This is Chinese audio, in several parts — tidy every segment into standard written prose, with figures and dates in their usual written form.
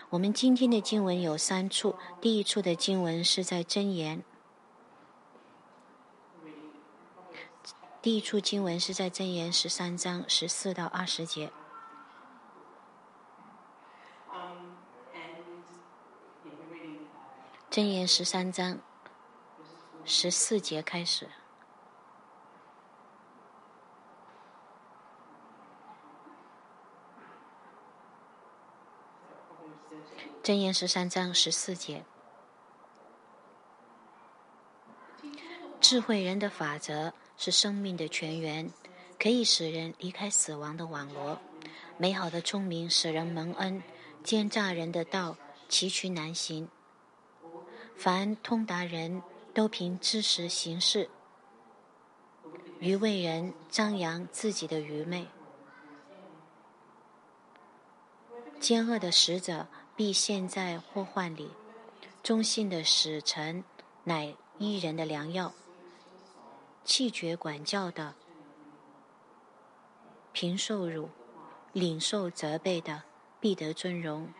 我们今天的经文有3处，第一处的经文是在箴言，第一处经文是在箴言13章14到20节。箴言13章14节开始。箴言13章14节，智慧人的法则是生命的泉源，可以使人离开死亡的网罗。美好的聪明使人蒙恩，奸诈人的道崎岖难行。凡通达人都凭知识行事，愚昧人张扬自己的愚昧。奸恶的使者必陷在祸患里，忠信的使臣乃义人的良药。弃绝管教的平受辱，领受责备的必得尊荣。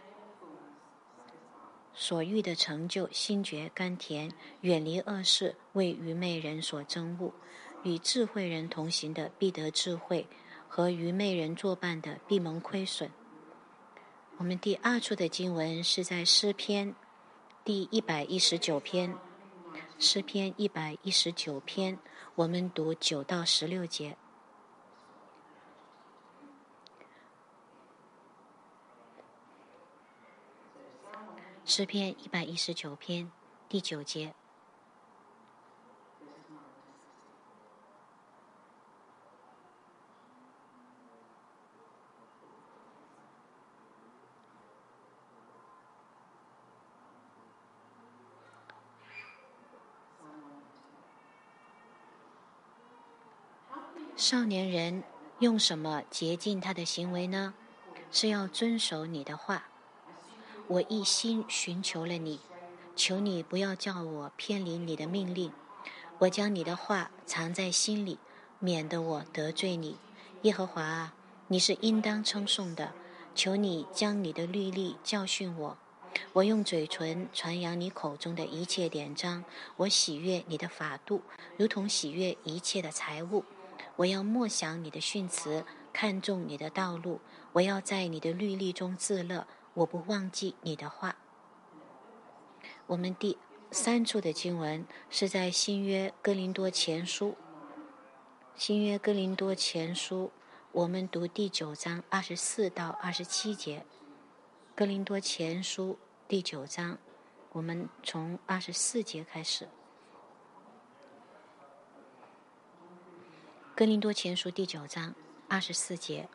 所欲的成就心觉甘甜，远离恶事为愚昧人所憎恶。与智慧人同行的必得智慧，和愚昧人作伴的必蒙亏损。我们第2处的经文是在诗篇第119篇，诗篇119篇，我们读9到16节。诗篇119篇第9节，少年人用什么洁净他的行为呢？是要遵守你的话。我一心寻求了你，求你不要叫我偏离你的命令。我将你的话藏在心里，免得我得罪你。耶和华啊，你是应当称颂的，求你将你的律例教训我。我用嘴唇传扬你口中的一切典章，我喜悦你的法度，如同喜悦一切的财物。我要默想你的训词，看重你的道路。我要在你的律例中自乐，我不忘记你的话。我们第3处的经文是在新约哥林多前书，我们读第9章24到27节。哥林多前书第9章，我们从24节开始。哥林多前书第9章24节，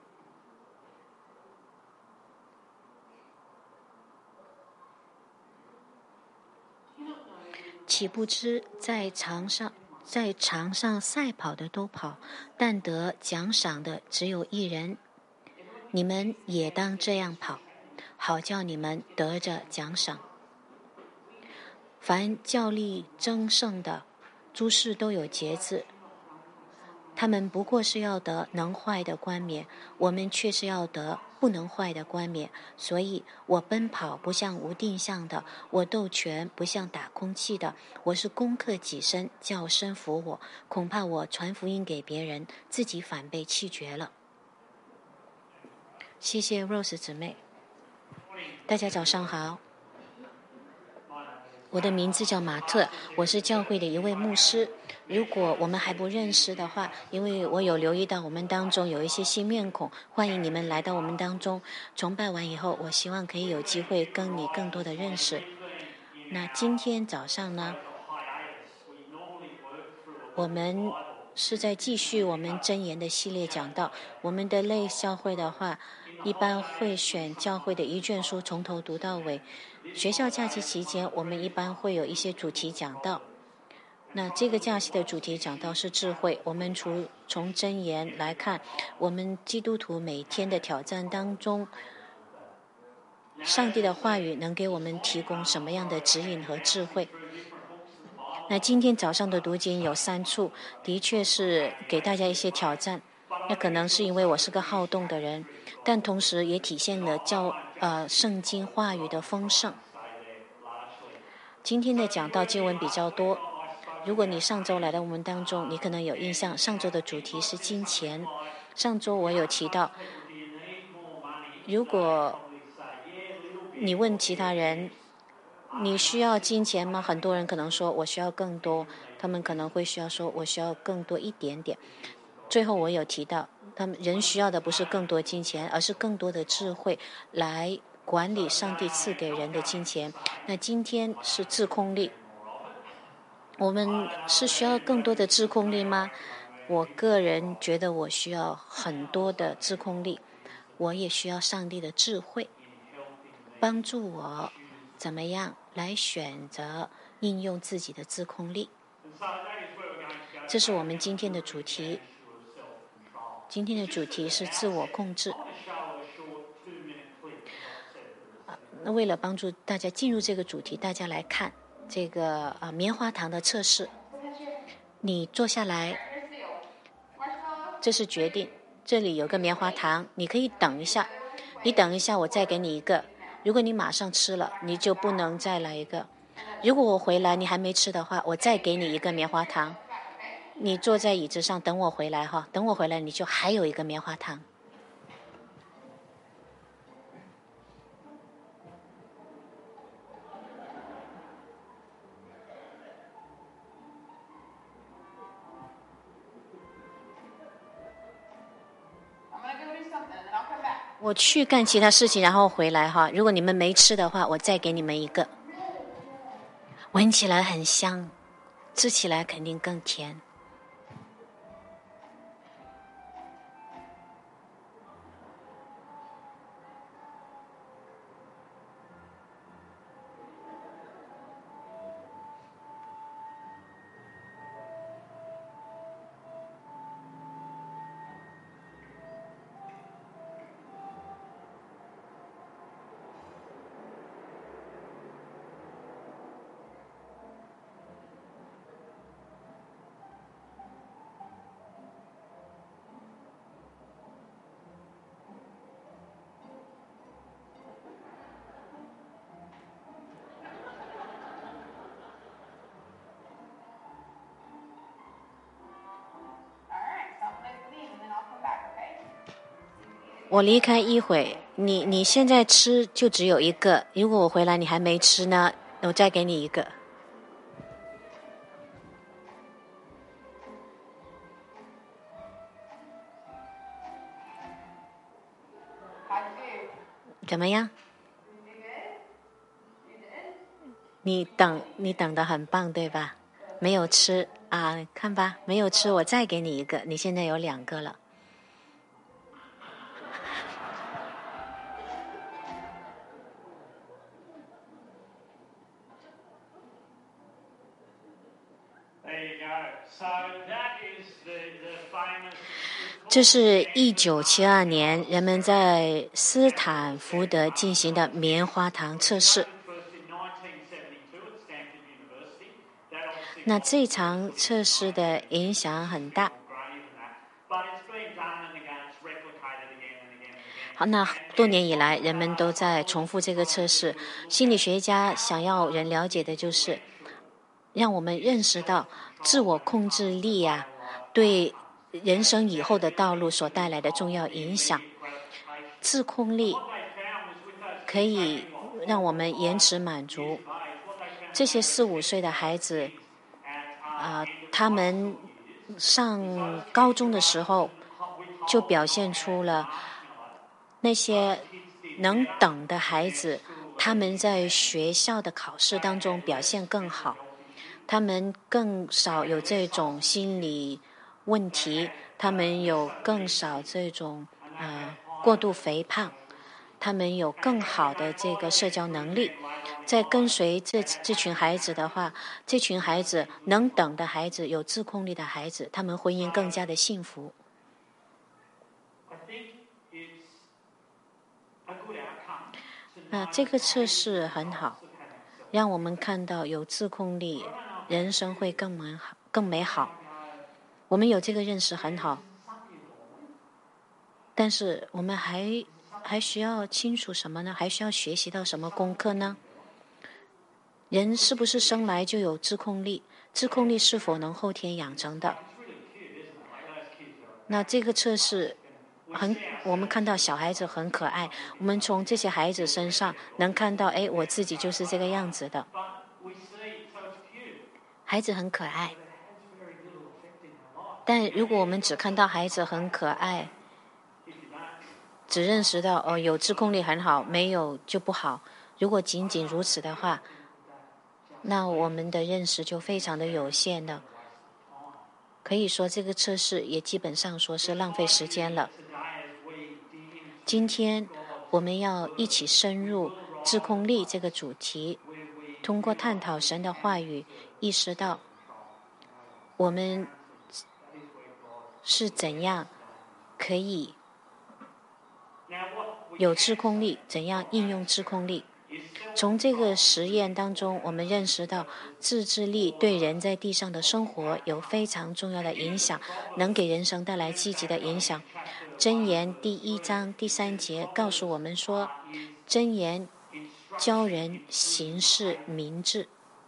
岂不知在场上赛跑的都跑，但得奖赏的只有一人。你们也当这样跑，好叫你们得着奖赏。凡较力争胜的，诸事都有节制，他们不过是要得能坏的冠冕，我们却是要得不能坏的冠冕。所以我奔跑不像无定向的，我斗拳不像打空气的，我是攻克己身，叫身服我。恐怕我传福音给别人，自己反被弃绝了。谢谢 Rose 姊妹。大家早上好，我的名字叫马特，我是教会的一位牧师。如果我们还不认识的话，因为我有留意到我们当中有一些新面孔，欢迎你们来到我们当中。崇拜完以后，我希望可以有机会跟你更多的认识。那今天早上呢，我们是在继续我们箴言的系列讲道。我们的类教会的话，一般会选教会的一卷书从头读到尾。学校假期期间，我们一般会有一些主题讲道。那这个假期的主题讲道是智慧。我们从箴言来看，我们基督徒每天的挑战当中，上帝的话语能给我们提供什么样的指引和智慧。那今天早上的读经有3处，的确是给大家一些挑战。那可能是因为我是个好动的人，但同时也体现了圣经话语的丰盛。今天的讲道经文比较多，如果你上周来到我们当中，你可能有印象，上周的主题是金钱。上周我有提到，如果你问其他人你需要金钱吗？很多人可能说我需要更多，他们可能会需要说我需要更多一点点。最后我有提到，他们人需要的不是更多金钱，而是更多的智慧来管理上帝赐给人的金钱。那今天是自控力，我们是需要更多的自控力吗？我个人觉得我需要很多的自控力，我也需要上帝的智慧帮助我怎么样来选择应用自己的自控力。这是我们今天的主题。今天的主题是自我控制。那为了帮助大家进入这个主题，大家来看这个棉花糖的测试。你坐下来，这是决定。这里有个棉花糖，你可以等一下，你等一下，我再给你一个。如果你马上吃了，你就不能再来一个。如果我回来你还没吃的话，我再给你一个棉花糖。你坐在椅子上等我回来哈，等我回来你就还有一个棉花糖。我去干其他事情，然后回来哈。如果你们没吃的话，我再给你们一个。闻起来很香，吃起来肯定更甜。我离开一会，你现在吃就只有一个。如果我回来你还没吃呢，我再给你一个。怎么样？你等得很棒，对吧？没有吃啊，看吧，没有吃，我再给你一个。你现在有2个了。这是1972年人们在斯坦福德进行的棉花糖测试。那这场测试的影响很大。好，那多年以来人们都在重复这个测试。心理学家想要人了解的就是让我们认识到自我控制力啊对人生以后的道路所带来的重要影响。自控力可以让我们延迟满足。这些4、5岁的孩子他们上高中的时候就表现出了那些能等的孩子，他们在学校的考试当中表现更好，他们更少有这种心理问题，他们有更少这种过度肥胖，他们有更好的这个社交能力。在跟随这群孩子的话，这群孩子能等的孩子，有自控力的孩子，他们婚姻更加的幸福。那这个测试很好，让我们看到有自控力，人生会更美好。我们有这个认识很好，但是我们还还需要清楚什么呢？还需要学习到什么功课呢？人是不是生来就有自控力？自控力是否能后天养成的？那这个测试我们看到小孩子很可爱，我们从这些孩子身上能看到，我自己就是这个样子的。孩子很可爱，但如果我们只看到孩子很可爱，只认识到有自控力很好，没有就不好，如果仅仅如此的话，那我们的认识就非常的有限了。可以说这个测试也基本上说是浪费时间了。今天我们要一起深入自控力这个主题，通过探讨神的话语，意识到我们是怎样可以有自控力，怎样应用自控力。从这个实验当中，我们认识到自制力对人在地上的生活有非常重要的影响，能给人生带来积极的影响。箴言第1章第3节告诉我们说，箴言教人行事明智。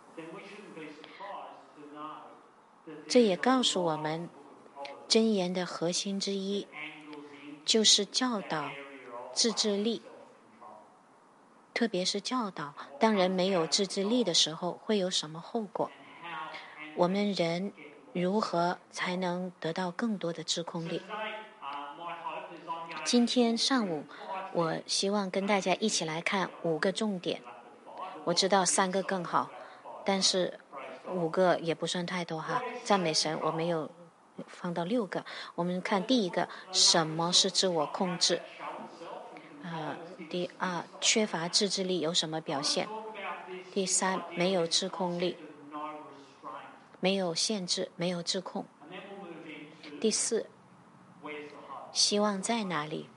这也告诉我们，箴言的核心之一就是教导自制力，特别是教导当人没有自制力的时候会有什么后果。我们人如何才能得到更多的自控力？今天上午我希望跟大家一起来看5个重点。我知道3个更好，但是5个也不算太多哈。赞美神，我没有放到6个。我们看第1个，什么是自我控制？第2，缺乏自制力有什么表现？第3，没有自控力，没有限制，没有自控。第4，希望在哪里？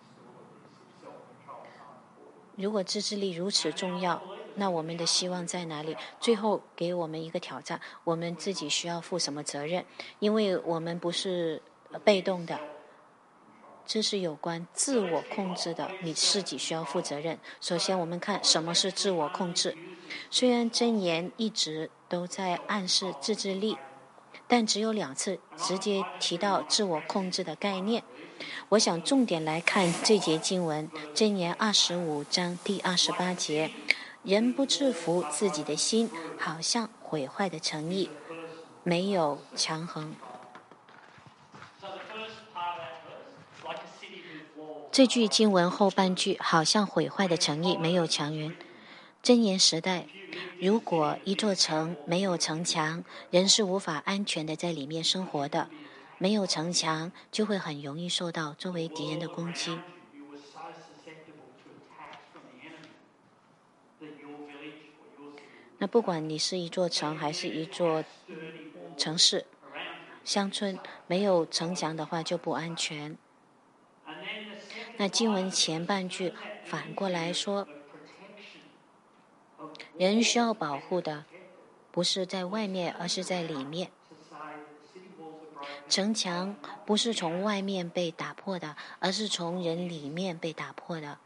如果自制力如此重要，那我们的希望在哪里？最后给我们一个挑战，我们自己需要负什么责任？因为我们不是被动的，这是有关自我控制的，你自己需要负责任。首先我们看什么是自我控制。虽然箴言一直都在暗示自制力，但只有2次直接提到自我控制的概念。我想重点来看这节经文，箴言25章第28节，人不制服自己的心，好像毁坏的城邑，没有强横。这句经文后半句，好像毁坏的城邑，没有墙垣。箴言时代，如果一座城没有城墙，人是无法安全的在里面生活的。没有城墙，就会很容易受到周围敌人的攻击。那不管你是一座城还是一座城市、乡村，没有城墙的话就不安全。那经文前半句反过来说，人需要保护的不是在外面，而是在里面。城墙不是从外面被打破的，而是从人里面被打破的。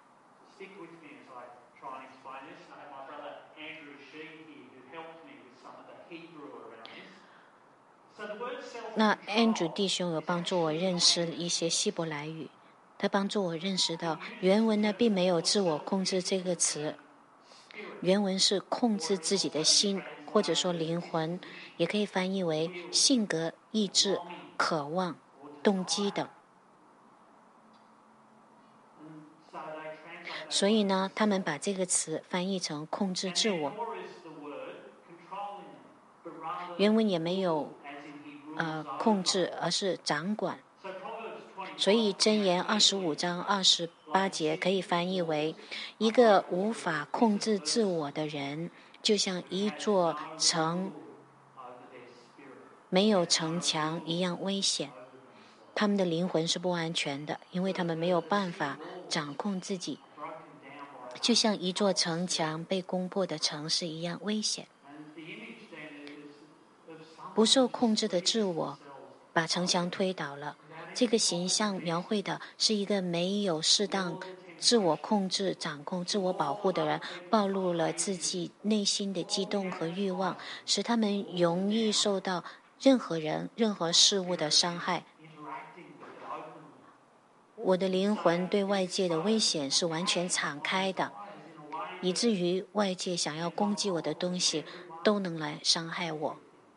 那 Andrew 弟兄有帮助我认识一些希伯来语，他帮助我认识到原文呢并没有自我控制这个词，原文是控制自己的心，或者说灵魂，也可以翻译为性格、意志、渴望、动机等。所以呢，他们把这个词翻译成控制自我。原文也没有控制，而是掌管。所以箴言25章28节可以翻译为，一个无法控制自我的人，就像一座城没有城墙一样危险。他们的灵魂是不安全的，因为他们没有办法掌控自己，就像一座城墙被攻破的城市一样危险。不受控制的自我把城墙推倒了。这个形象描绘的是一个没有适当自我控制、掌控、自我保护的人，暴露了自己内心的激动和欲望，使他们容易受到任何人、任何事物的伤害。我的灵魂对外界的危险是完全敞开的，以至于外界想要攻击我的东西都能来伤害我。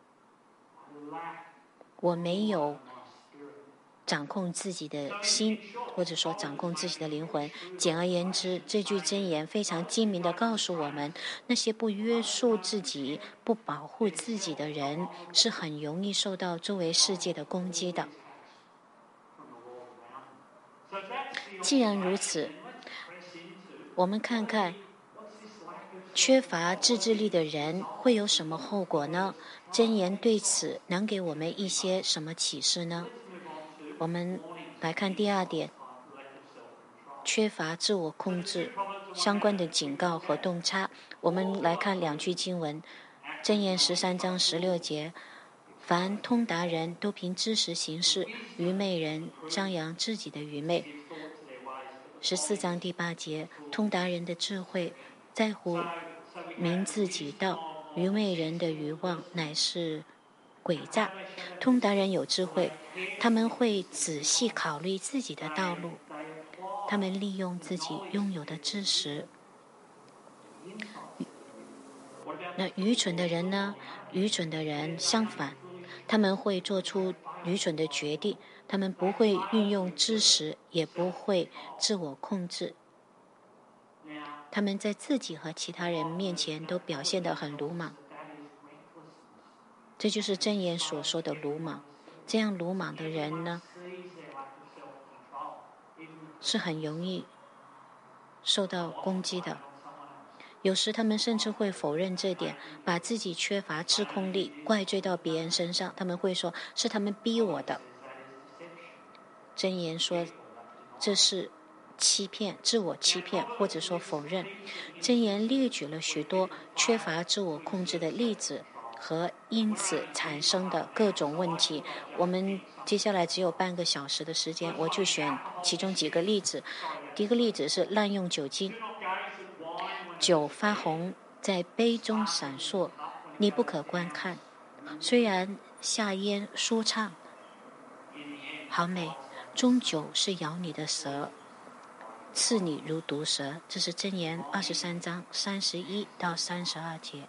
我没有掌控自己的心，或者说掌控自己的灵魂。简而言之，这句箴言非常精明地告诉我们，那些不约束自己、不保护自己的人，是很容易受到周围世界的攻击的。既然如此，我们看看缺乏自制力的人会有什么后果呢？箴言对此能给我们一些什么启示呢？我们来看第二点，缺乏自我控制相关的警告和洞察。我们来看两句经文，箴言13章16节，凡通达人都凭知识行事，愚昧人张扬自己的愚昧。14章第8节，通达人的智慧在乎明自己道，愚昧人的愚妄乃是诡诈。通达人有智慧，他们会仔细考虑自己的道路，他们利用自己拥有的知识。那愚蠢的人呢？愚蠢的人相反，他们会做出愚蠢的决定，他们不会运用知识，也不会自我控制。他们在自己和其他人面前都表现得很鲁莽，这就是箴言所说的鲁莽。这样鲁莽的人呢，是很容易受到攻击的。有时他们甚至会否认这点，把自己缺乏自控力怪罪到别人身上。他们会说是他们逼我的。箴言说这是欺骗，自我欺骗，或者说否认。箴言列举了许多缺乏自我控制的例子和因此产生的各种问题。我们接下来只有半个小时的时间，我就选其中几个例子。第一个例子是滥用酒精，酒发红，在杯中闪烁，你不可观看。虽然下咽舒畅，好美，终究是咬你的舌，刺你如毒蛇。这是箴言23章31到32节。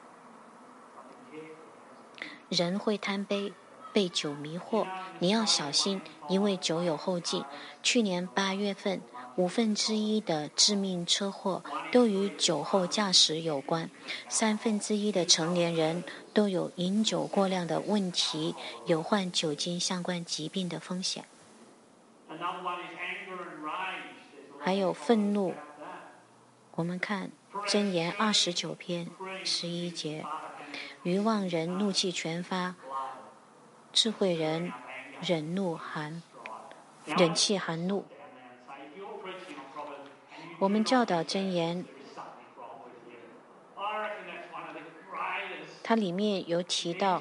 人会贪杯，被酒迷惑，你要小心，因为酒有后劲。去年8月份，1/5的致命车祸都与酒后驾驶有关，1/3的成年人都有饮酒过量的问题，有患酒精相关疾病的风险。还有愤怒，我们看箴言29篇11节，愚妄人怒气全发，智慧人忍气含怒。我们教导箴言，它里面有提到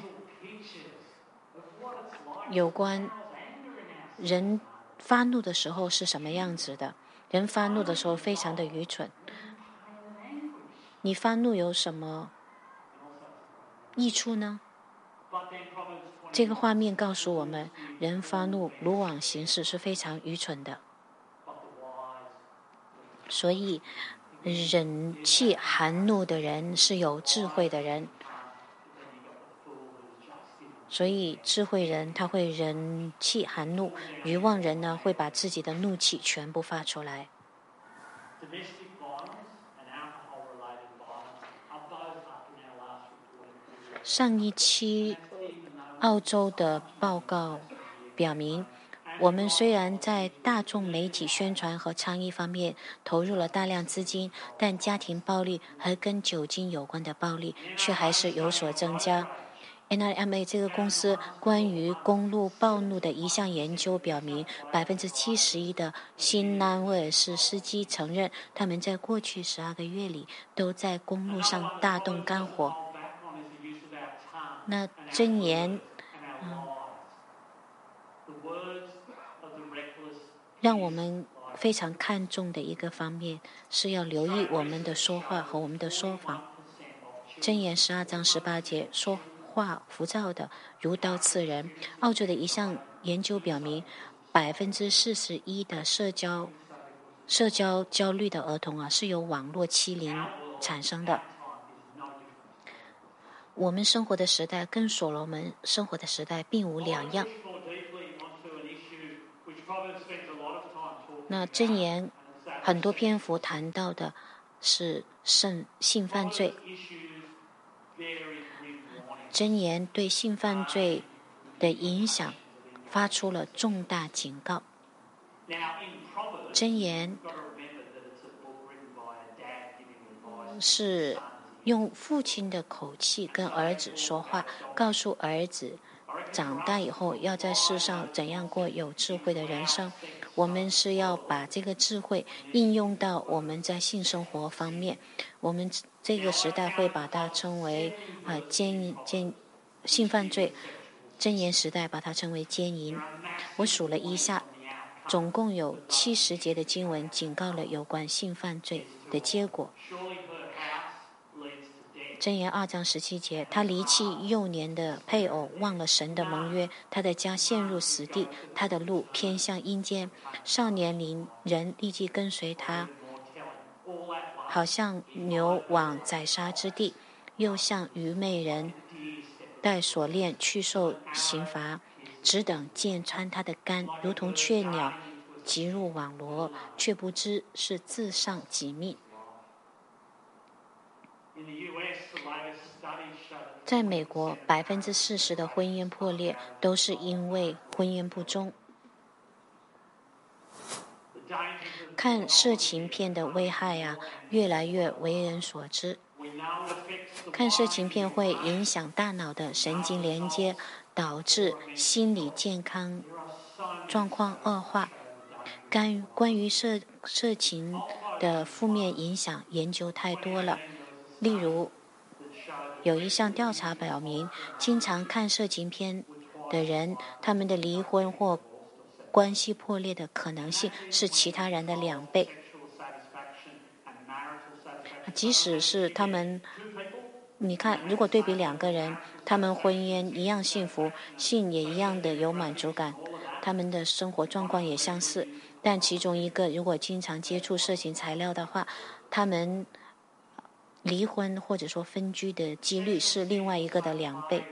有关人发怒的时候是什么样子的。人发怒的时候非常的愚蠢。你发怒有什么益处呢？这个画面告诉我们，人发怒鲁莽行事是非常愚蠢的。所以忍气含怒的人是有智慧的人。所以智慧人他会忍气含怒，愚妄人呢会把自己的怒气全部发出来。上一期澳洲的报告表明，我们虽然在大众媒体宣传和倡议方面投入了大量资金，但家庭暴力和跟酒精有关的暴力却还是有所增加。NRMA 这个公司关于公路暴怒的一项研究表明，71%的新南威尔士司机承认他们在过去12个月里都在公路上大动肝火。那箴言让我们非常看重的一个方面，是要留意我们的说话和我们的说法。箴言12章18节，说话浮躁的如刀刺人。澳洲的一项研究表明，41%的社交焦虑的儿童是由网络欺凌产生的。我们生活的时代跟所罗门生活的时代并无两样。那箴言很多篇幅谈到的是性犯罪。箴言对性犯罪的影响发出了重大警告。箴言是用父亲的口气跟儿子说话，告诉儿子长大以后要在世上怎样过有智慧的人生。我们是要把这个智慧应用到我们在性生活方面。我们这个时代会把它称为性犯罪，箴言时代把它称为奸淫。我数了一下，总共有70节的经文警告了有关性犯罪的结果。箴言2章17节，他离弃幼年的配偶，忘了神的盟约，他的家陷入死地，他的路偏向阴间，少年人立即跟随他，好像牛往宰杀之地，又像愚昧人带锁链去受刑罚，只等剑穿他的肝，如同雀鸟急入网罗，却不知是自丧己命。在美国，40%的婚姻破裂都是因为婚姻不忠。看色情片的危害越来越为人所知。看色情片会影响大脑的神经连接，导致心理健康状况恶化。关于色情的负面影响研究太多了，例如有一项调查表明，经常看色情片的人，他们的离婚或关系破裂的可能性是其他人的2倍。即使是他们，你看，如果对比2个人，他们婚姻一样幸福，性也一样的有满足感，他们的生活状况也相似，但其中一个如果经常接触色情材料的话，他们离婚或者说分居的几率是另外一个的2倍。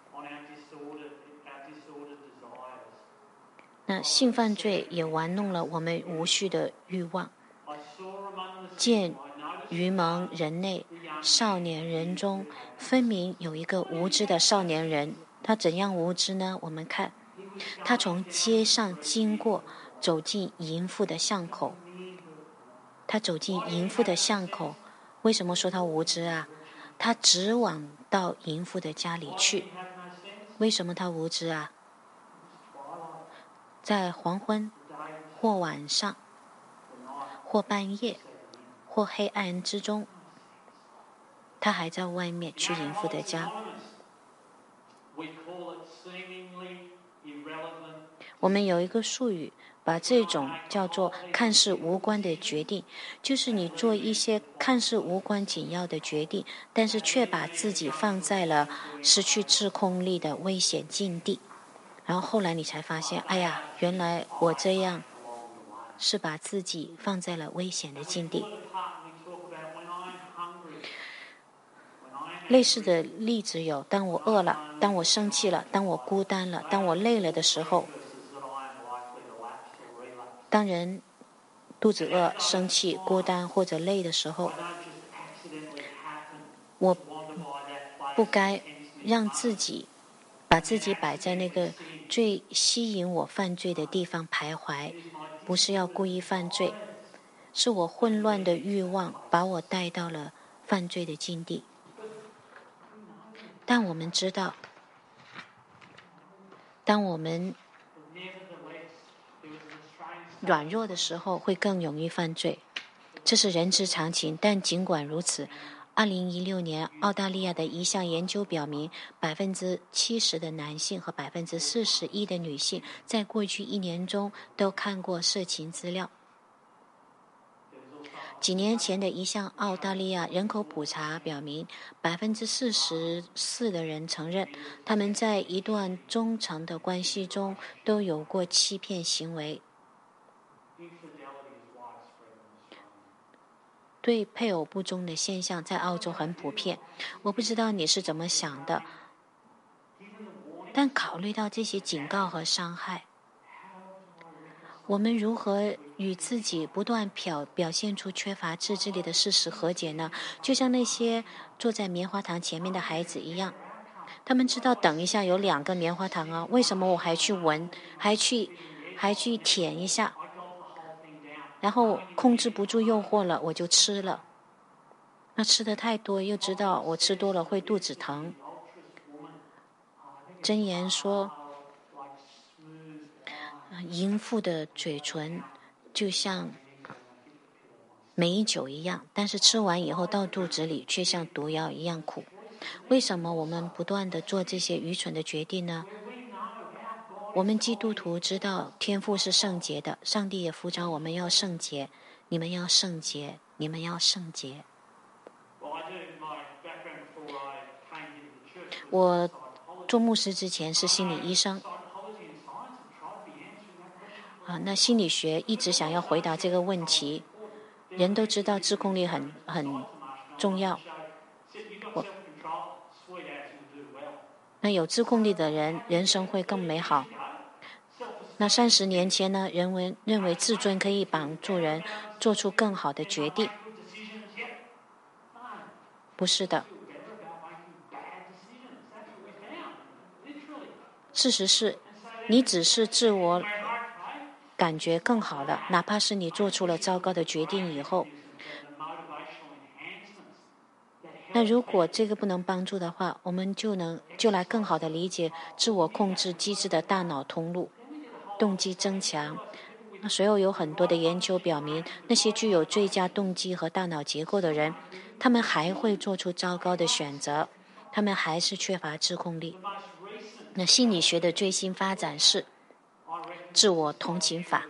那性犯罪也玩弄了我们无序的欲望。见愚蒙人内少年人中，分明有一个无知的少年人。他怎样无知呢？我们看，他从街上经过，走进淫妇的巷口。他走进淫妇的巷口，为什么说他无知啊？他直往到淫妇的家里去。为什么他无知啊？在黄昏，或晚上，或半夜，或黑暗之中，他还在外面去淫妇的家。我们有一个术语，把这种叫做看似无关的决定，就是你做一些看似无关紧要的决定，但是却把自己放在了失去自控力的危险境地。然后后来你才发现，哎呀，原来我这样是把自己放在了危险的境地。类似的例子有，当我饿了，当我生气了，当我孤单了，当我累了的时候。当人肚子饿、生气、孤单或者累的时候，我不该让把自己摆在那个最吸引我犯罪的地方徘徊，不是要故意犯罪，是我混乱的欲望把我带到了犯罪的境地。但我们知道，当我们软弱的时候会更容易犯罪，这是人之常情。但尽管如此，2016年澳大利亚的一项研究表明，70%的男性和41%的女性在过去1年中都看过色情资料。 几年前的一项澳大利亚人口普查表明，44%的人承认他们在一段中长的关系中都有过欺骗行为。对配偶不忠的现象在澳洲很普遍，我不知道你是怎么想的，但考虑到这些警告和伤害，我们如何与自己不断表现出缺乏自制力的事实和解呢？就像那些坐在棉花糖前面的孩子一样，他们知道等一下有2个棉花糖啊，为什么我还去闻，还去舔一下，然后控制不住诱惑了，我就吃了。那吃的太多，又知道我吃多了会肚子疼。箴言说，淫妇的嘴唇就像美酒一样，但是吃完以后到肚子里却像毒药一样苦。为什么我们不断地做这些愚蠢的决定呢？我们基督徒知道天父是圣洁的，上帝也呼召我们要圣洁，你们要圣洁，你们要圣洁。我做牧师之前是心理医生那心理学一直想要回答这个问题。人都知道自控力很重要，那有自控力的人人生会更美好。那30年前呢，人认为自尊可以帮助人做出更好的决定，不是的。事实是，你只是自我感觉更好了，哪怕是你做出了糟糕的决定以后。那如果这个不能帮助的话，我们就来更好的理解自我控制机制的大脑通路，动机增强。那随后有很多的研究表明，那些具有最佳动机和大脑结构的人，他们还会做出糟糕的选择，他们还是缺乏自控力。那心理学的最新发展是自我同情法。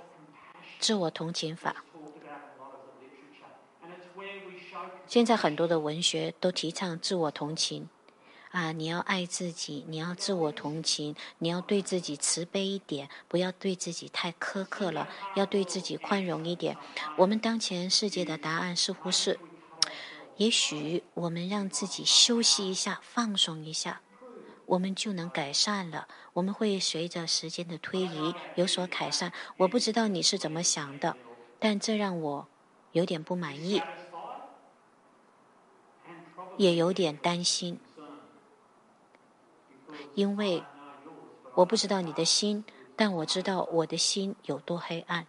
现在很多的文学都提倡自我同情你要爱自己，你要自我同情，你要对自己慈悲一点，不要对自己太苛刻了，要对自己宽容一点。我们当前世界的答案似乎是，也许我们让自己休息一下，放松一下，我们就能改善了。我们会随着时间的推移有所改善。我不知道你是怎么想的，但这让我有点不满意，也有点担心，因为我不知道你的心，但我知道我的心有多黑暗。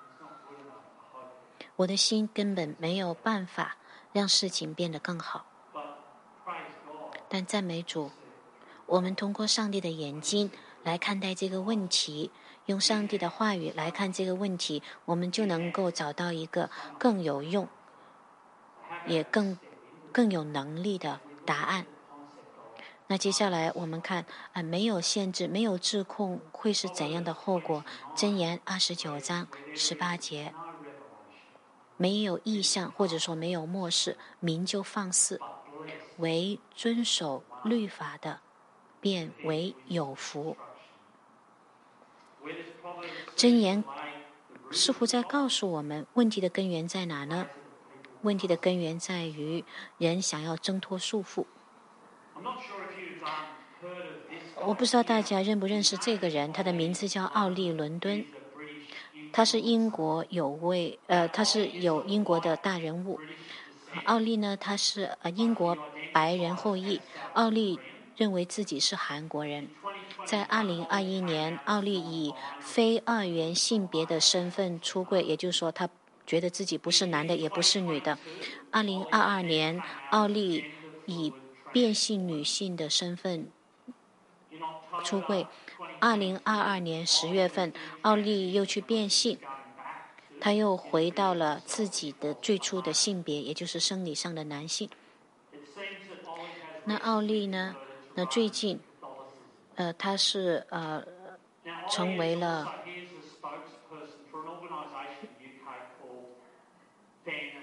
我的心根本没有办法让事情变得更好。但赞美主，我们通过上帝的眼睛来看待这个问题，用上帝的话语来看这个问题，我们就能够找到一个更有用也更有能力的答案。那接下来我们看没有限制，没有自控会是怎样的后果。箴言29章18节，没有意向或者说没有漠视，民就放肆，唯遵守律法的便为有福。箴言似乎在告诉我们，问题的根源在哪呢？问题的根源在于人想要挣脱束缚。我不知道大家认不认识这个人，他的名字叫奥利·伦敦。他是英国他是英国的大人物。奥利呢，他是英国白人后裔。奥利认为自己是韩国人。在2021年，奥利以非二元性别的身份出柜，也就是说，他觉得自己不是男的，也不是女的。2022年，奥利以变性女性的身份出柜。2022年10月份，奥利又去变性，他又回到了自己的最初的性别，也就是生理上的男性。那奥利呢？那最近，他是成为了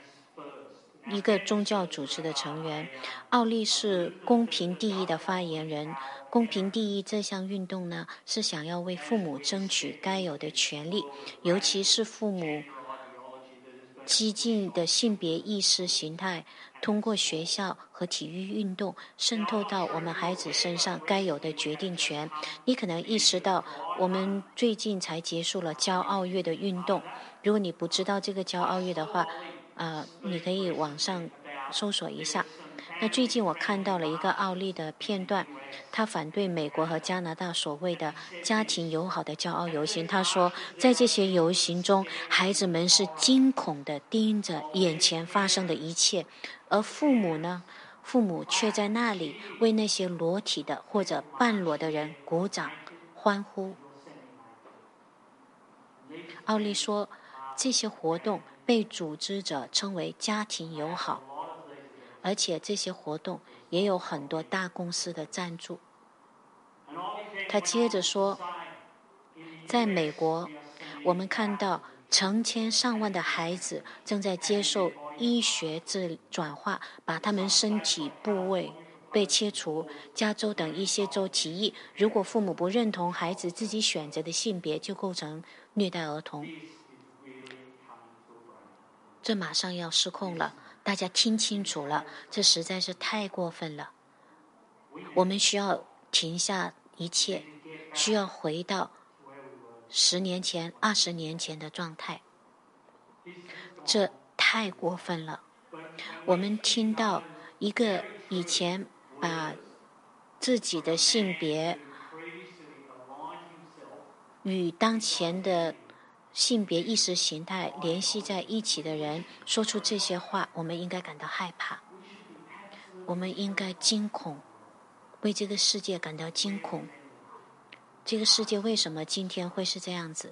一个宗教组织的成员。奥利是公平第一的发言人。公平第一这项运动呢，是想要为父母争取该有的权利，尤其是父母激进的性别意识形态，通过学校和体育运动渗透到我们孩子身上该有的决定权。你可能意识到，我们最近才结束了骄傲月的运动。如果你不知道这个骄傲月的话，你可以网上搜索一下。那最近我看到了一个奥利的片段，他反对美国和加拿大所谓的家庭友好的骄傲游行。他说，在这些游行中，孩子们是惊恐地盯着眼前发生的一切，而父母呢？父母却在那里为那些裸体的或者半裸的人鼓掌欢呼。奥利说，这些活动被组织者称为家庭友好，而且这些活动也有很多大公司的赞助。他接着说，在美国，我们看到成千上万的孩子正在接受医学转化，把他们身体部位被切除。加州等一些州提议，如果父母不认同孩子自己选择的性别，就构成虐待儿童。这马上要失控了，大家听清楚了，这实在是太过分了。我们需要停下一切，需要回到10年前、20年前的状态。这太过分了。我们听到一个以前把自己的性别与当前的性别意识形态联系在一起的人说出这些话，我们应该感到害怕，我们应该惊恐，为这个世界感到惊恐。这个世界为什么今天会是这样子？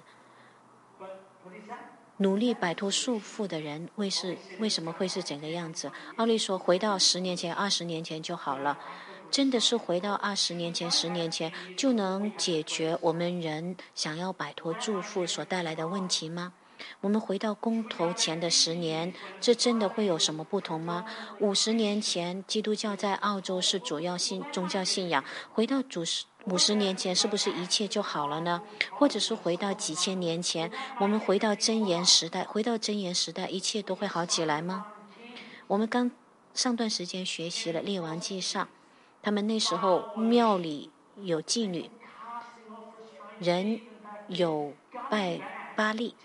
努力摆脱束缚的人为什么会是这个样子？奥利说，回到10年前、20年前就好了。真的是回到20年前、10年前就能解决我们人想要摆脱束缚所带来的问题吗？我们回到公投前的10年，这真的会有什么不同吗？50年前，基督教在澳洲是主要宗教信仰，回到50年前，是不是一切就好了呢？或者是回到几千年前，我们回到箴言时代，一切都会好起来吗？我们上段时间学习了《列王纪上》，他们那时候庙里有妓女，人有拜巴力，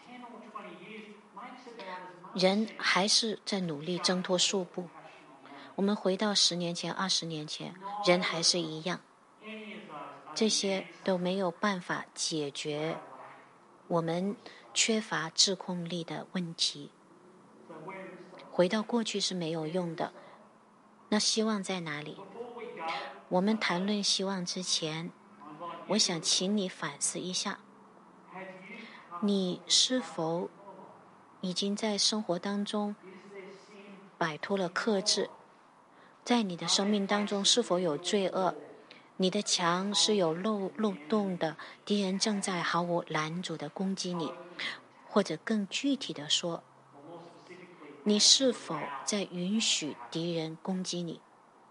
人还是在努力挣脱束缚。我们回到10年前、20年前，人还是一样，这些都没有办法解决我们缺乏自控力的问题。回到过去是没有用的。那希望在哪里？我们谈论希望之前，我想请你反思一下，你是否已经在生活当中摆脱了克制？在你的生命当中是否有罪恶？你的墙是有漏洞的，敌人正在毫无拦阻地攻击你。或者更具体地说，你是否在允许敌人攻击你？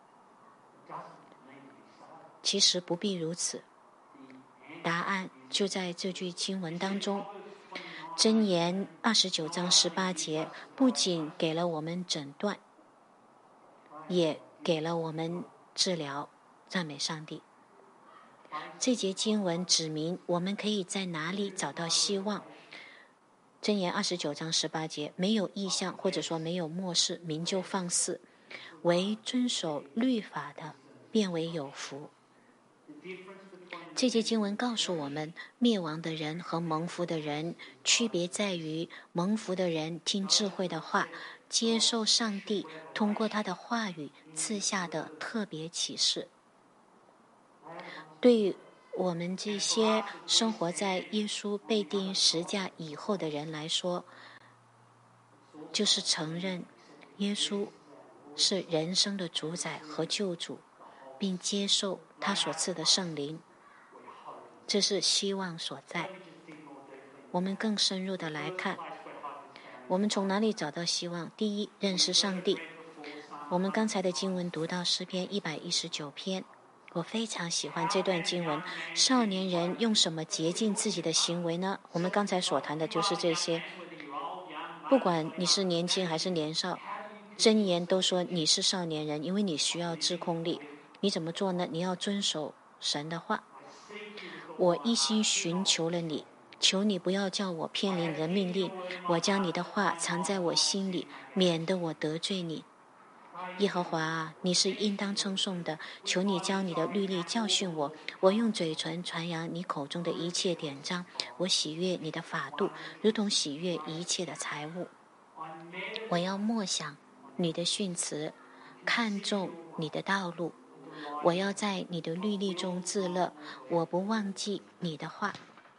其实不必如此，答案就在这句经文当中。箴言29章18节不仅给了我们诊断，也给了我们治疗。赞美上帝。这节经文指明我们可以在哪里找到希望。箴言29章18节，没有异象，或者说没有默示，民就放肆，唯遵守律法的便为有福。这节经文告诉我们，灭亡的人和蒙福的人区别在于，蒙福的人听智慧的话，接受上帝通过他的话语赐下的特别启示。对于我们这些生活在耶稣被钉十架以后的人来说，就是承认耶稣是人生的主宰和救主，并接受他所赐的圣灵，这是希望所在。我们更深入的来看，我们从哪里找到希望？第一，认识上帝。 我们刚才的经文读到诗篇119篇，我非常喜欢这段经文。少年人用什么洁净自己的行为呢？我们刚才所谈的就是这些。不管你是年轻还是年少，箴言都说你是少年人，因为你需要自控力。你怎么做呢？你要遵守神的话。我一心寻求了你，求你不要叫我偏离你的命令。我将你的话藏在我心里，免得我得罪你。耶和华啊，你是应当称颂的，求你将你的律例教训我。我用嘴唇传扬你口中的一切典章，我喜悦你的法度，如同喜悦一切的财物。我要默想你的训词，看重你的道路。我要在你的律例中自乐，我不忘记你的话。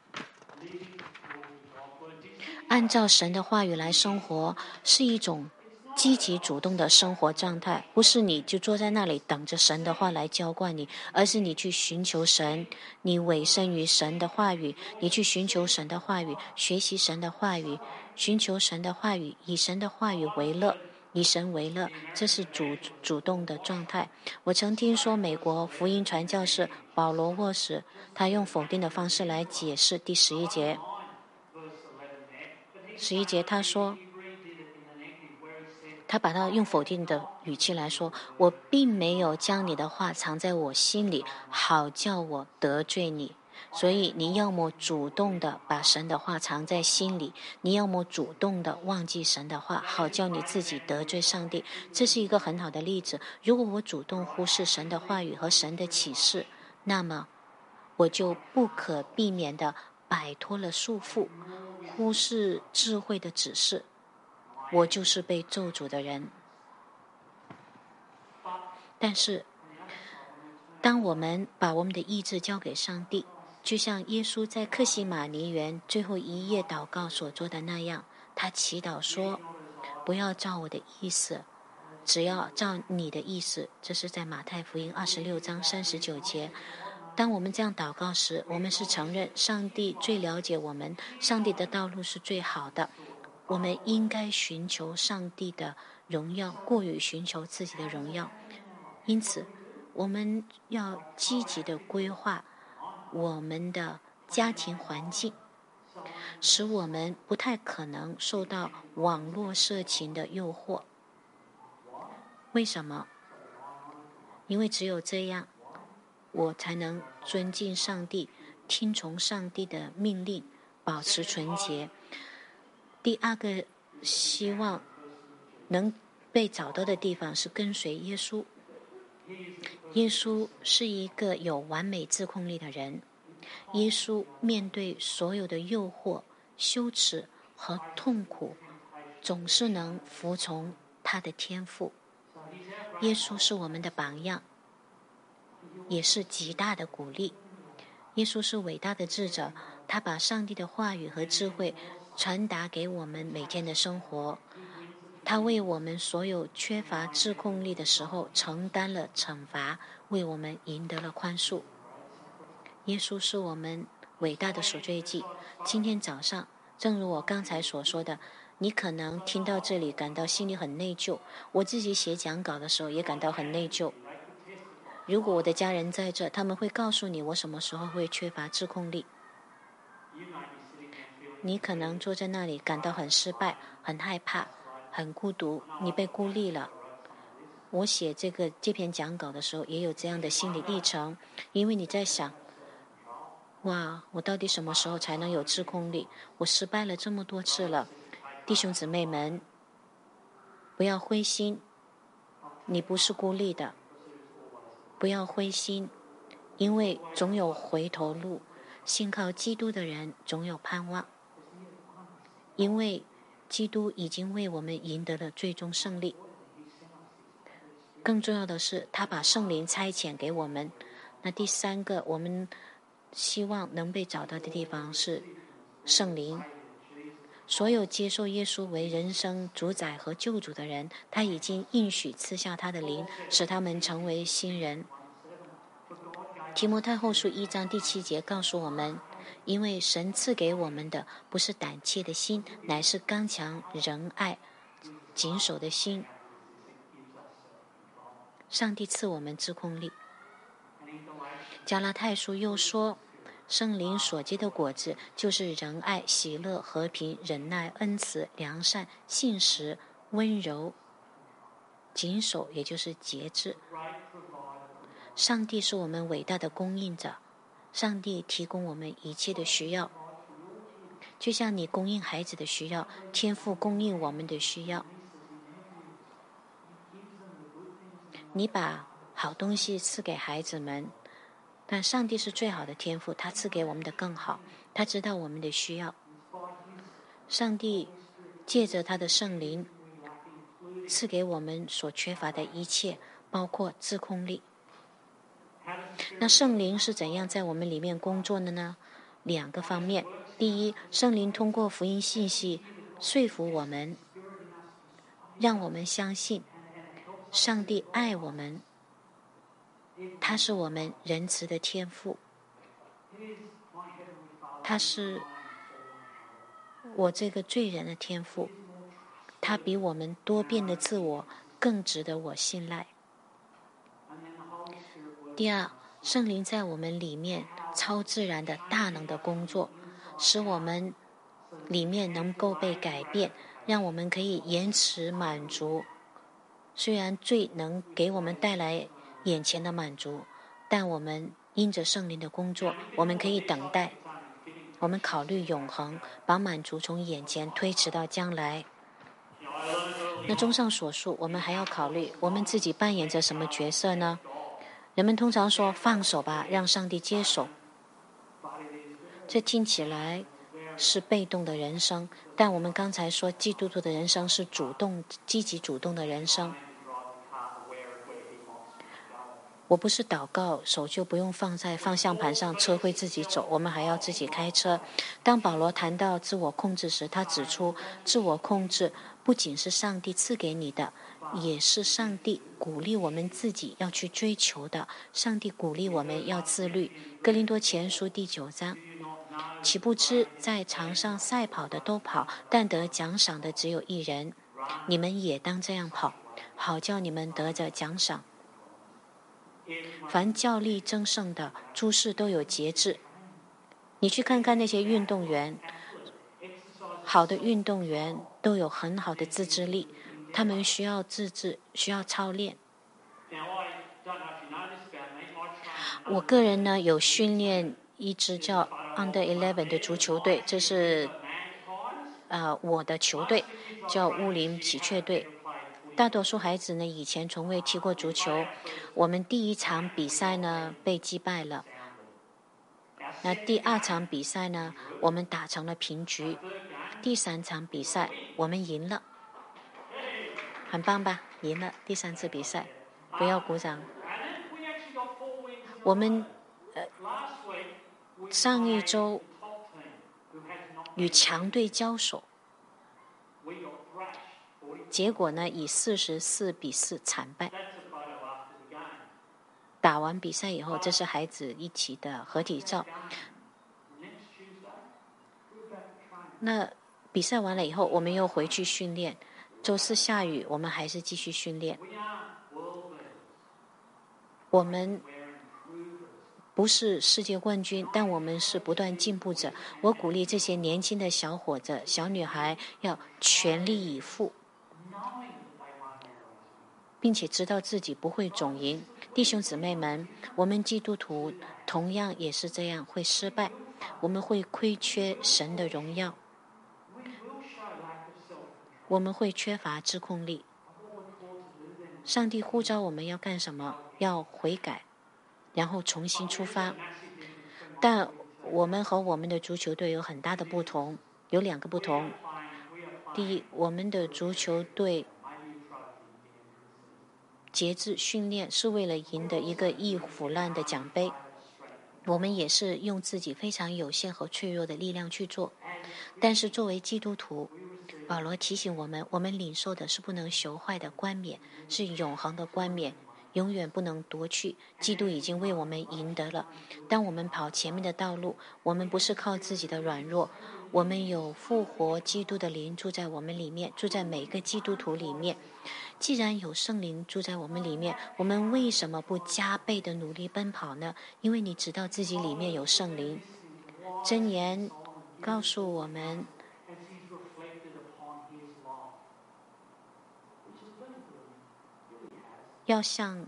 按照神的话语来生活，是一种积极主动的生活状态，不是你就坐在那里等着神的话来浇灌你，而是你去寻求神，你委身于神的话语，你去寻求神的话语，学习神的话语，寻求神的话语，以神的话语为乐，以神为乐，这是主动的状态。我曾听说美国福音传教士保罗沃什，他用否定的方式来解释第11节。11节他说，他把它用否定的语气来说，我并没有将你的话藏在我心里，好叫我得罪你。所以你要么主动的把神的话藏在心里，你要么主动的忘记神的话，好叫你自己得罪上帝。这是一个很好的例子。如果我主动忽视神的话语和神的启示，那么我就不可避免的摆脱了束缚，忽视智慧的指示，我就是被咒诅的人。但是当我们把我们的意志交给上帝，就像耶稣在客西马尼园最后一夜祷告所做的那样，他祈祷说，不要照我的意思，只要照你的意思。这是在马太福音26章39节。当我们这样祷告时，我们是承认上帝最了解我们，上帝的道路是最好的，我们应该寻求上帝的荣耀，过于寻求自己的荣耀。因此我们要积极的规划我们的家庭环境，使我们不太可能受到网络色情的诱惑。为什么？因为只有这样，我才能尊敬上帝，听从上帝的命令，保持纯洁。第二个希望能被找到的地方是跟随耶稣。耶稣是一个有完美自控力的人。耶稣面对所有的诱惑、羞耻和痛苦，总是能服从他的天赋。耶稣是我们的榜样，也是极大的鼓励。耶稣是伟大的智者，他把上帝的话语和智慧传达给我们每天的生活。他为我们所有缺乏自控力的时候承担了惩罚，为我们赢得了宽恕。耶稣是我们伟大的赎罪祭。今天早上，正如我刚才所说的，你可能听到这里感到心里很内疚，我自己写讲稿的时候也感到很内疚。如果我的家人在这，他们会告诉你我什么时候会缺乏自控力。你可能坐在那里感到很失败，很害怕，很孤独，你被孤立了。我写这篇讲稿的时候也有这样的心理历程，因为你在想，哇，我到底什么时候才能有自控力？我失败了这么多次了。弟兄姊妹们，不要灰心，你不是孤立的。不要灰心，因为总有回头路，信靠基督的人总有盼望。因为基督已经为我们赢得了最终胜利。更重要的是，他把圣灵差遣给我们。那第三个我们希望能被找到的地方是圣灵。所有接受耶稣为人生主宰和救主的人，他已经应许赐下他的灵，使他们成为新人。提摩太后书1章第7节告诉我们，因为神赐给我们的不是胆怯的心，乃是刚强仁爱谨守的心。 上帝赐我们自控力。加拉太书又说，圣灵所结的果子就是仁爱、喜乐、和平、忍耐、恩慈、良善、信实、温柔、谨守，也就是节制。上帝是我们伟大的供应者，上帝提供我们一切的需要，就像你供应孩子的需要，天父供应我们的需要。你把好东西赐给孩子们，但上帝是最好的天父，他赐给我们的更好，他知道我们的需要。上帝借着他的圣灵赐给我们所缺乏的一切，包括自控力。那圣灵是怎样在我们里面工作的呢？2个方面。第一，圣灵通过福音信息说服我们，让我们相信上帝爱我们，他是我们仁慈的天父，他是我这个罪人的天父，他比我们多变的自我更值得我信赖。第二，圣灵在我们里面超自然的大能的工作，使我们里面能够被改变，让我们可以延迟满足。虽然罪能给我们带来眼前的满足，但我们因着圣灵的工作，我们可以等待，我们考虑永恒，把满足从眼前推迟到将来。那综上所述，我们还要考虑我们自己扮演着什么角色呢？人们通常说放手吧，让上帝接手，这听起来是被动的人生，但我们刚才说基督徒的人生是主动、积极主动的人生。我不是祷告，手就不用放在方向盘上，车会自己走，我们还要自己开车。当保罗谈到自我控制时，他指出自我控制不仅是上帝赐给你的，也是上帝鼓励我们自己要去追求的。上帝鼓励我们要自律。哥林多前书第9章，岂不知在场上赛跑的都跑，但得奖赏的只有一人。你们也当这样跑，好叫你们得着奖赏。凡较力争胜的，诸事都有节制。你去看看那些运动员，好的运动员都有很好的自制力，他们需要自制，需要操练。我个人呢，有训练一支叫 Under 11的足球队，这是我的球队，叫乌林喜鹊队。大多数孩子呢，以前从未踢过足球。我们第1场比赛呢被击败了，那第2场比赛呢，我们打成了平局。第3场比赛我们赢了，很棒吧？赢了第3次比赛，不要鼓掌。我们上一周与强队交手，结果呢以44比4惨败。打完比赛以后，这是孩子一起的合体照。那比赛完了以后，我们又回去训练。周4下雨，我们还是继续训练。我们不是世界冠军，但我们是不断进步者。我鼓励这些年轻的小伙子、小女孩要全力以赴，并且知道自己不会总赢。弟兄姊妹们，我们基督徒同样也是这样，会失败，我们会亏缺神的荣耀，我们会缺乏自控力。上帝呼召我们要干什么？要悔改，然后重新出发。但我们和我们的足球队有很大的不同，有2个不同。第一，我们的足球队节制训练是为了赢得一个易腐烂的奖杯，我们也是用自己非常有限和脆弱的力量去做。但是作为基督徒，保罗提醒我们，我们领受的是不能朽坏的冠冕，是永恒的冠冕，永远不能夺去。基督已经为我们赢得了。当我们跑前面的道路，我们不是靠自己的软弱， 我们有复活基督的灵住在我们里面，住在每个基督徒里面。既然有圣灵住在我们里面，我们为什么不加倍的努力奔跑呢？因为你知道自己里面有圣灵。箴言告诉我们，要向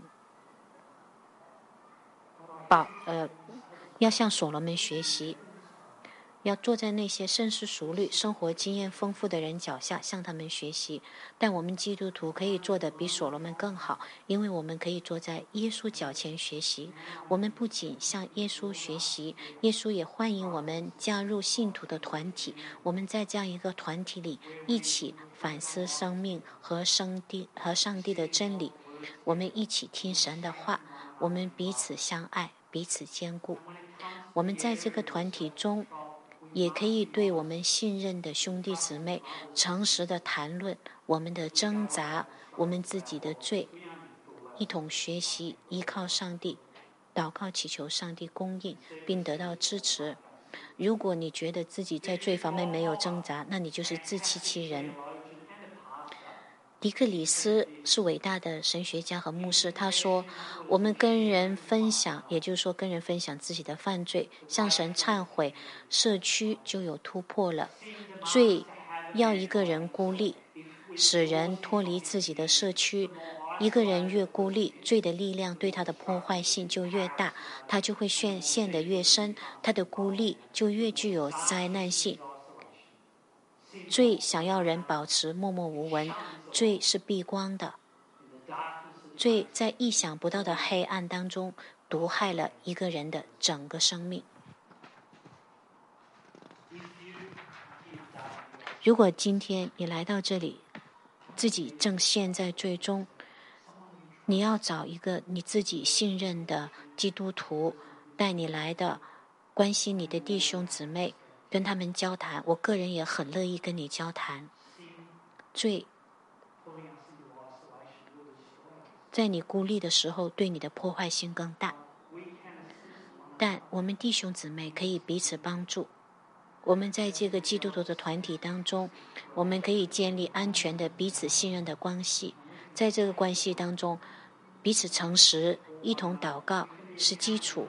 所罗门学习，要坐在那些深思熟虑、生活经验丰富的人脚下，向他们学习。但我们基督徒可以做得比所罗门更好，因为我们可以坐在耶稣脚前学习。我们不仅向耶稣学习，耶稣也欢迎我们加入信徒的团体。我们在这样一个团体里，一起反思生命和上帝的真理。我们一起听神的话，我们彼此相爱，彼此坚固。我们在这个团体中，也可以对我们信任的兄弟姊妹诚实的谈论我们的挣扎，我们自己的罪，一同学习依靠上帝，祷告祈求上帝供应并得到支持。如果你觉得自己在罪方面没有挣扎，那你就是自欺欺人。迪克里斯是伟大的神学家和牧师，他说，我们跟人分享，也就是说跟人分享自己的犯罪，向神忏悔，社区就有突破了。罪要一个人孤立，使人脱离自己的社区。一个人越孤立，罪的力量对他的破坏性就越大，他就会陷得越深，他的孤立就越具有灾难性。罪想要人保持默默无闻，罪是避光的，罪在意想不到的黑暗当中毒害了一个人的整个生命。如果今天你来到这里，自己正陷在罪中，你要找一个你自己信任的基督徒带你来的，关心你的弟兄姊妹，跟他们交谈。我个人也很乐意跟你交谈。罪在你孤立的时候对你的破坏性更大，但我们弟兄姊妹可以彼此帮助。我们在这个基督徒的团体当中，我们可以建立安全的彼此信任的关系。在这个关系当中，彼此诚实，一同祷告是基础。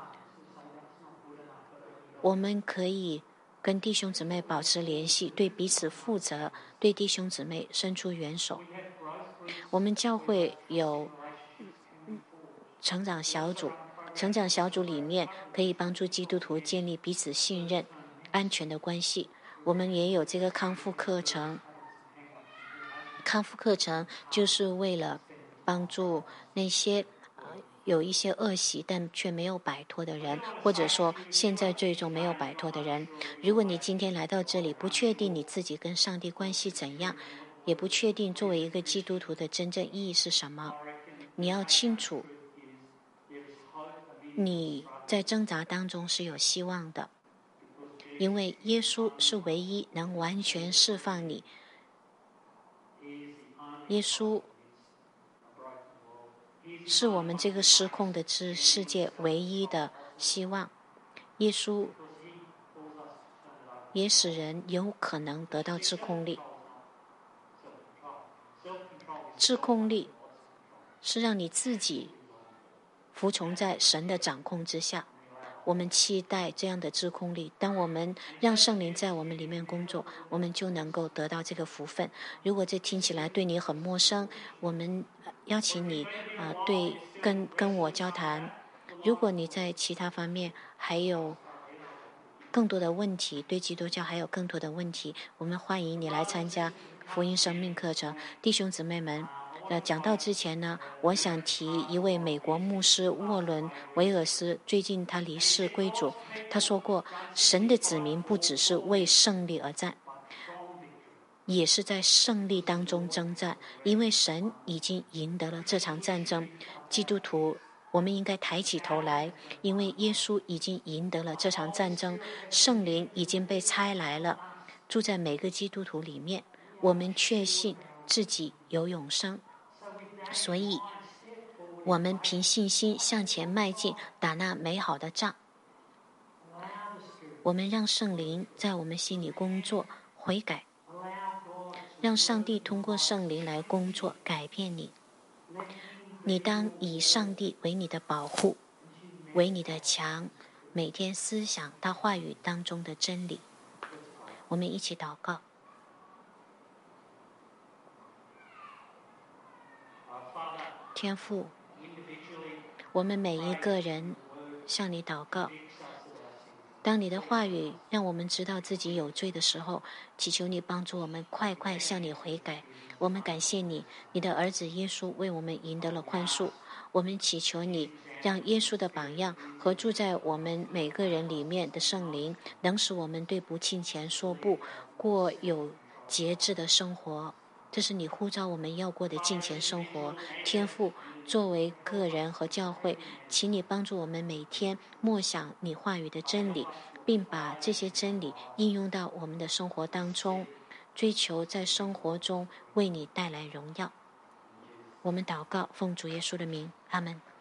我们可以跟弟兄姊妹保持联系，对彼此负责，对弟兄姊妹伸出援手。我们教会有成长小组，成长小组里面可以帮助基督徒建立彼此信任、安全的关系。我们也有这个康复课程，康复课程就是为了帮助那些有一些恶习但却没有摆脱的人，或者说现在最终没有摆脱的人。如果你今天来到这里，不确定你自己跟上帝关系怎样，也不确定作为一个基督徒的真正意义是什么，你要清楚，你在挣扎当中是有希望的，因为耶稣是唯一能完全释放你。耶稣是我们这个失控的世界唯一的希望。耶稣也使人有可能得到自控力。自控力是让你自己服从在神的掌控之下。我们期待这样的自控力，当我们让圣灵在我们里面工作，我们就能够得到这个福分。如果这听起来对你很陌生，我们邀请你跟我交谈。如果你在其他方面还有更多的问题，对基督教还有更多的问题，我们欢迎你来参加福音生命课程。弟兄姊妹们，讲到之前呢，我想提一位美国牧师沃伦·维尔斯，最近他离世归主。他说过，神的子民不只是为胜利而战，也是在胜利当中征战，因为神已经赢得了这场战争。基督徒，我们应该抬起头来，因为耶稣已经赢得了这场战争，圣灵已经被差来了，住在每个基督徒里面。我们确信自己有永生，所以我们凭信心向前迈进，打那美好的仗。 我们让圣灵在我们心里工作，悔改，让上帝通过圣灵来工作，改变你。你当以上帝为你的保护，为你的墙，每天思想他话语当中的真理。我们一起祷告。天父，我们每一个人向你祷告，当你的话语让我们知道自己有罪的时候，祈求你帮助我们快快向你悔改。我们感谢你，你的儿子耶稣为我们赢得了宽恕。我们祈求你让耶稣的榜样和住在我们每个人里面的圣灵，能使我们对不敬虔说不，过有节制的生活。这是你呼召我们要过的敬虔生活。天父，作为个人和教会，请你帮助我们每天默想你话语的真理，并把这些真理应用到我们的生活当中，追求在生活中为你带来荣耀。我们祷告，奉主耶稣的名，阿们。